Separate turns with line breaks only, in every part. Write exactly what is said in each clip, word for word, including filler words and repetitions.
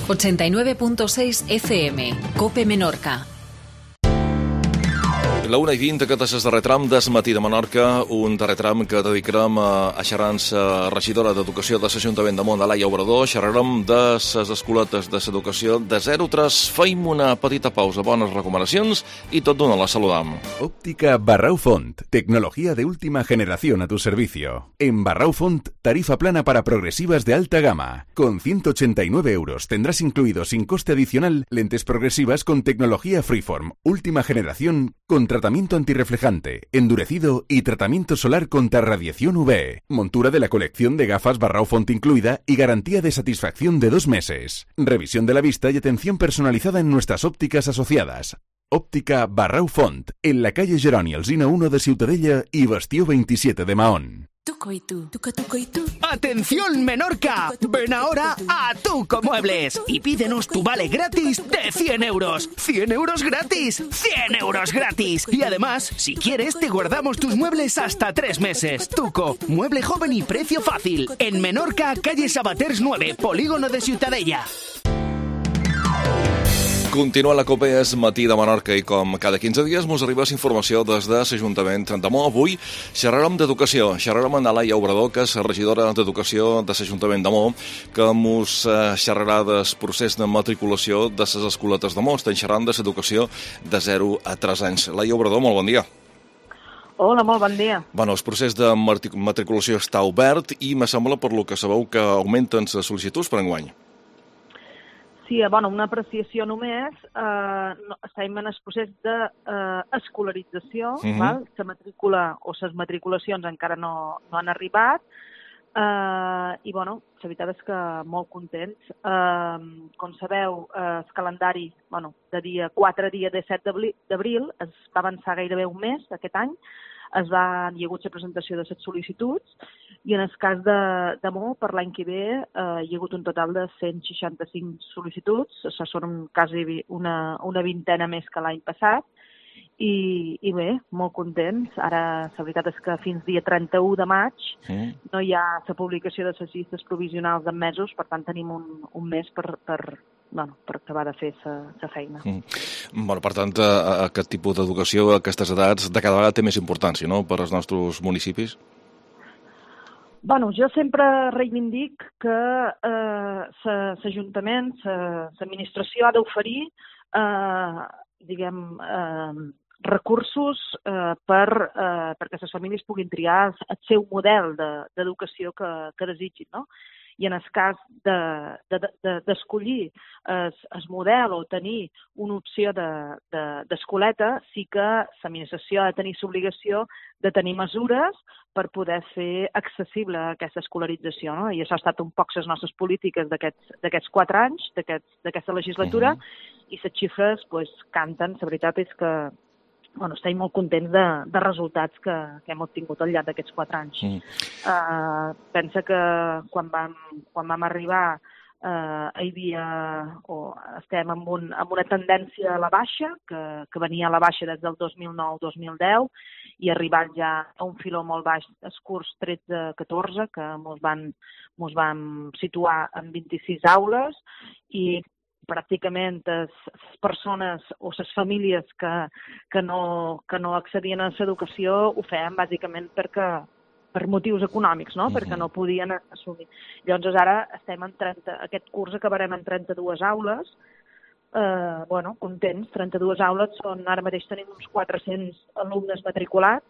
ochenta y nueve punto seis F M, COPE Menorca.
La una i vint, aquest és el darrer tram del matí de Menorca, un darrer tram que dedicarem a, a xerrans a regidora d'Educació de l'Ajuntament de Mont, Laia Obrador. Xerrarem de les escoletes de l'educació de zero a tres. Feim una petita pausa, bones recomanacions i tot d'una la saludam.
Óptica Barrau Font, tecnología de última generación a tu servicio. En Barrau Font, tarifa plana para progresivas de alta gama. Con ciento ochenta y nueve euros tendrás incluido sin coste adicional lentes progresivas con tecnología Freeform, última generación, con tratamiento antirreflejante, endurecido y tratamiento solar contra radiación U V. Montura de la colección de gafas Barrau Font incluida y garantía de satisfacción de dos meses. Revisión de la vista y atención personalizada en nuestras ópticas asociadas. Óptica Barrau Font, en la calle Jeroni Alsina uno de Ciutadella y Bastió veintisiete de Mahón.
Tuco y tú, tuco, tuco y tú.
¡Atención, Menorca! Ven ahora a Tuco Muebles y pídenos tu vale gratis de cien euros. ¡cien euros gratis! ¡cien euros gratis! Y además, si quieres, te guardamos tus muebles hasta tres meses. Tuco, mueble joven y precio fácil. En Menorca, calle Sabaters nueve, Polígono de Ciutadella.
Continua la COPE, és matí de Menorca i com cada quinze dies mos arriba informació des de l'Ajuntament de Mo. Avui xerrarem d'educació, xerrarem amb Laia Obrador, que és regidora d'Educació de l'Ajuntament de Mo, que mos xerrarà del procés de matriculació de les escoletes de Mo. Estem xerrant de l'educació de zero a tres anys. Laia Obrador, molt bon dia.
Hola, molt bon dia.
Bueno, el procés de matriculació està obert i me sembla, per lo que sabeu, que augmenten les sol·licituds per enguany.
Sí, bueno, una apreciació només. Eh, no, estem en el procés d'escolarització, de, uh, val? La matrícula o les matriculacions encara no, no han arribat. Eh, I, bueno, la veritat és que molt contents. Eh, com sabeu, eh, el calendari, bueno, de dia quatre dia disset d'abril es va avançar gairebé un mes aquest any. Es va, hi ha hagut la presentació de les sol·licituds i en el cas de, de Mo, per l'any que ve, eh, hi ha hagut un total de cent seixanta-cinc sol·licituds, això són quasi una, una vintena més que l'any passat, i, i bé, molt contents. Ara, la veritat és que fins dia trenta-u de maig sí. no hi ha la publicació de les llistes provisionals d'admesos, per tant tenim un, un mes per... per Bueno, per acabar de fer la feina. Mm.
Bueno, per tant, aquest tipus d'educació, aquestes edats, de cada vegada té més importància, no?, per als nostres municipis?
Bueno, jo sempre reivindic que eh, l'Ajuntament, l'administració ha d'oferir, eh, diguem, eh, recursos eh, per, eh, perquè les famílies puguin triar el seu model d'educació de, que, que desitgin, no? I en el cas d'escollir de, de, de, el, el model o tenir una opció d'escoleta, de, de, sí que l'administració ha de tenir l'obligació de tenir mesures per poder fer accessible aquesta escolarització, no? I això ha estat un poc les nostres polítiques d'aquests quatre anys, d'aquesta legislatura, uh-huh. i les xifres pues, canten. La veritat és que bueno, estem molt contents de, de resultats que, que hem obtingut al llarg d'aquests quatre anys. Mm. Uh, pensa que quan vam, quan vam arribar uh, hi havia, o estem amb, un, amb una tendència a la baixa, que, que venia a la baixa des del dos mil nou dos mil deu, i arribant ja a un filó molt baix, el curs tretze catorze, que ens van, mos vam situar en vint-i-sis aules, i pràcticament les persones o les famílies que, que, no, que no accedien a l'educació ho feien bàsicament perquè, per motius econòmics, no? Uh-huh. Perquè no podien assumir. Llavors ara estem en trenta, aquest curs acabarem en trenta-dues aules, eh, bueno, contents, trenta-dues aules, són, ara mateix tenim uns quatre-cents alumnes matriculats,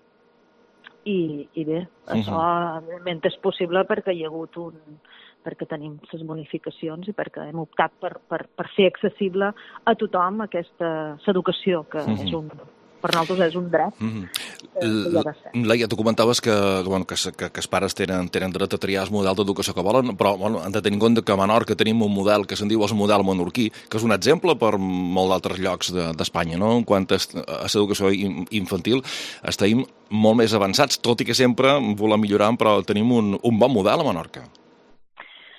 i, i bé, uh-huh. això evidentment és possible perquè hi ha hagut un... perquè tenim les bonificacions i perquè hem optat per, per, per fer accessible a tothom aquesta educació, que uh-huh. és un, per nosaltres és un dret. Uh-huh.
Eh, Laia, tu comentaves que, bueno, que, que, que els pares tenen, tenen dret a triar el model d'educació que volen, però bueno, han de tenir en compte que a Menorca tenim un model que se'n diu el model menorquí, que és un exemple per molt d'altres llocs d'Espanya, no? En quant a l'educació infantil, estem molt més avançats, tot i que sempre volem millorar, però tenim un, un bon model a Menorca.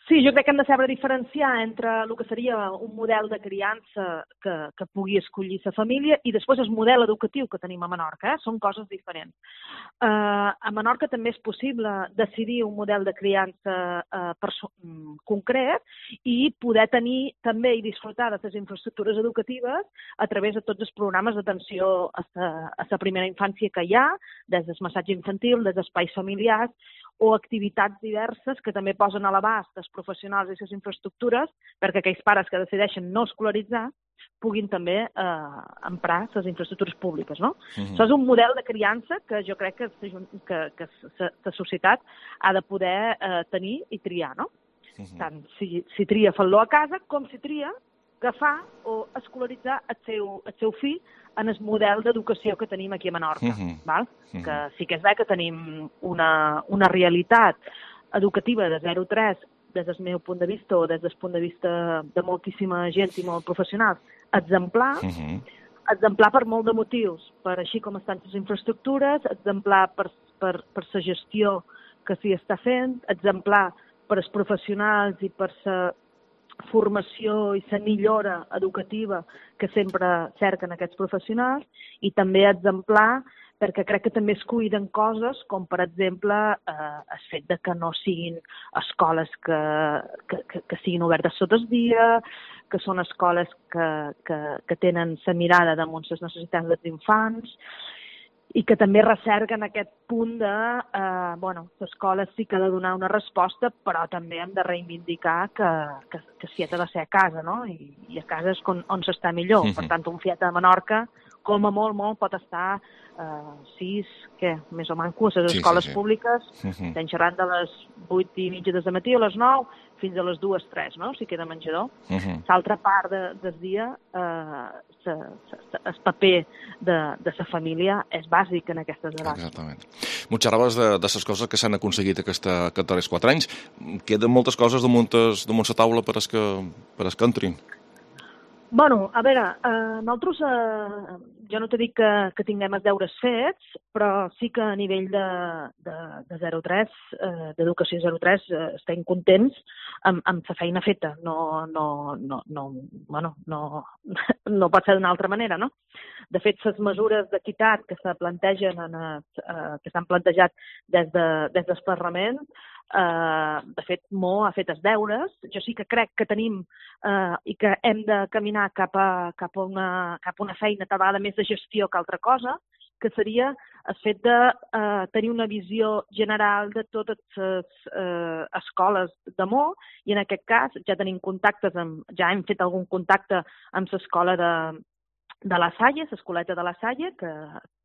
Sí, jo crec que hem de saber diferenciar entre el que seria un model de criança que, que pugui escollir la família i després el model educatiu que tenim a Menorca. Eh? Són coses diferents. Uh, a Menorca també és possible decidir un model de criança uh, perso- concret i poder tenir també i disfrutar de les infraestructures educatives a través de tots els programes d'atenció a la primera infància que hi ha, des del massatge infantil, des d'espais familiars, o activitats diverses que també posen a l'abast dels professionals i les infraestructures perquè aquells pares que decideixen no escolaritzar puguin també eh, emprar les infraestructures públiques. No? Uh-huh. Això és un model de criança que jo crec que, que, que la societat ha de poder eh, tenir i triar. No? Uh-huh. Tant si, si tria fer-lo a casa com si tria agafar o escolaritzar el seu, el seu fill en el model d'educació que tenim aquí a Menorca. Uh-huh. Val? Uh-huh. Que sí que és bé que tenim una, una realitat educativa de zero a tres des del meu punt de vista o des del punt de vista de moltíssima gent i molt professionals, exemplar, uh-huh. exemplar per molt de motius, per així com estan les infraestructures, exemplar per, per, per la gestió que s'hi està fent, exemplar per als professionals i per la formació i la millora educativa que sempre cerquen aquests professionals i també exemplar perquè crec que també es cuiden coses com, per exemple, eh, el fet de que no siguin escoles que, que, que, que siguin obertes tot el dia, que són escoles que, que, que tenen la mirada damunt les necessitats dels infants i que també recerquen aquest punt de, eh, bueno, l'escola sí que ha de donar una resposta, però també hem de reivindicar que, que, que Fiat ha de ser a casa, no? I, i a casa és on, on s'està millor. Uh-huh. Per tant, un Fiat a Menorca, com a molt, molt, pot estar eh, sis, què, més o manco, a les
sí,
escoles
sí, sí.
públiques,
uh-huh.
estem xerrant de les vuit i mitja del matí a les nou fins a les dues, tres, no?, si queda menjador. Uh-huh. L'altra part de, del dia, eh, sa, sa, el paper de, de la família és bàsic en aquestes edats.
Exactament. M'ho xerraves de, de les coses que s'han aconseguit aquesta, aquests darrers quatre anys. Queden moltes coses damunt la taula per es que, per es que entrin.
Bueno, a veure, eh, nosaltres, eh, jo no t'he dit que, que tinguem els deures fets, però sí que a nivell de, de, de zero tres, eh, d'educació zero tres, eh, estem contents amb, amb la feina feta. No, no, no, no, bueno, no, no pot ser d'una altra manera, no? De fet, les mesures d'equitat que se plantegen, en el, eh, que s'han plantejat des, de, des del Parlament, eh, de fet, Mo ha fet els deures. Jo sí que crec que tenim eh, i que hem de caminar cap a, cap a, una, cap a una feina tal vegada més de gestió que altra cosa, que seria el fet de eh, tenir una visió general de totes les eh, escoles de Mo, i en aquest cas ja tenim contactes, amb, ja hem fet algun contacte amb l'escola de, de la Salle, l'escoleta de la Salle, que,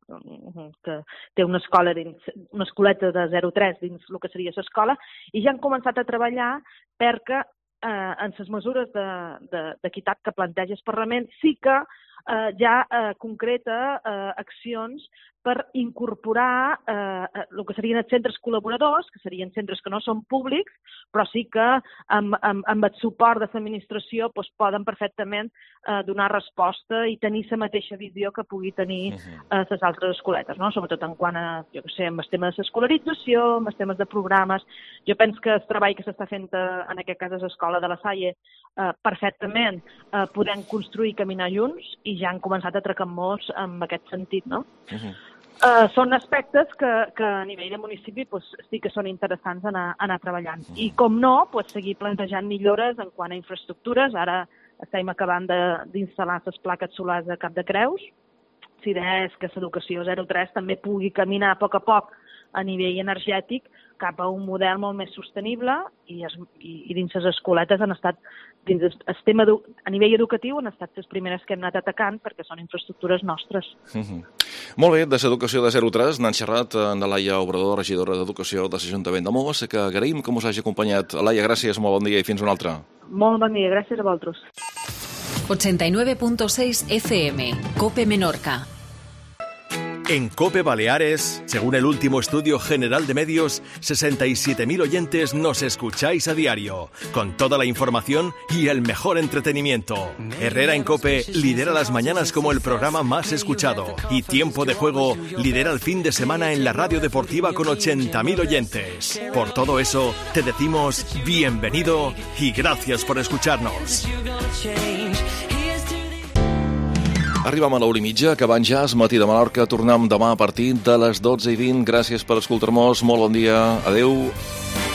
que té una escola dins, una escoleta de zero tres dins el que seria l'escola, i ja han començat a treballar perquè eh, en les mesures d'equitat de, de, que planteja el Parlament sí que eh, ja eh, concreta eh, accions per incorporar eh, el que serien els centres col·laboradors, que serien centres que no són públics, però sí que amb, amb, amb el suport de l'administració doncs, poden perfectament eh, donar resposta i tenir la mateixa visió que pugui tenir eh, les altres escoletes, no? Sobretot en quant a, jo què sé, amb el tema de l'escolarització, amb els temes de programes. Jo penso que el treball que s'està fent eh, en aquest cas a l'escola de la Salle eh, perfectament eh, podem construir i caminar junts i ja han començat a trecar molts en aquest sentit, no? Uh-huh. Uh, són aspectes que, que a nivell de municipi pues, sí que són interessants anar, anar treballant. I com no, pues, seguir plantejant millores en quant a infraestructures. Ara estem acabant d'instal·lar les plaques solars a Cap de Creus. L'idea és que l'educació zero tres també pugui caminar a poc a poc a nivell energètic cap a un model molt més sostenible i, es, i, i dins les escoletes han estat, dins el, el tema edu, a nivell educatiu han estat les primeres que hem anat atacant perquè són infraestructures nostres.
Mm-hmm. Molt bé, de l'educació de zero tres n'han xerrat en Laia Obrador, regidora d'Educació de l'Ajuntament de Mo. Sé que agraïm que us hagi acompanyat. Laia, gràcies, molt bon dia i fins un altre.
Molt bon dia, gràcies a vosaltres.
ochenta y nueve punto seis F M, COPE Menorca.
En COPE Baleares, según el último estudio general de medios, sesenta y siete mil oyentes nos escucháis a diario, con toda la información y el mejor entretenimiento. Herrera en COPE lidera las mañanas como el programa más escuchado y Tiempo de Juego lidera el fin de semana en la radio deportiva con ochenta mil oyentes. Por todo eso, te decimos bienvenido y gracias por escucharnos.
Arribam a l'hora i mitja, acabant ja el matí de Menorca. Tornem demà a partir de les dotze i vint. Gràcies per escoltar-nos. Molt bon dia. Adeu.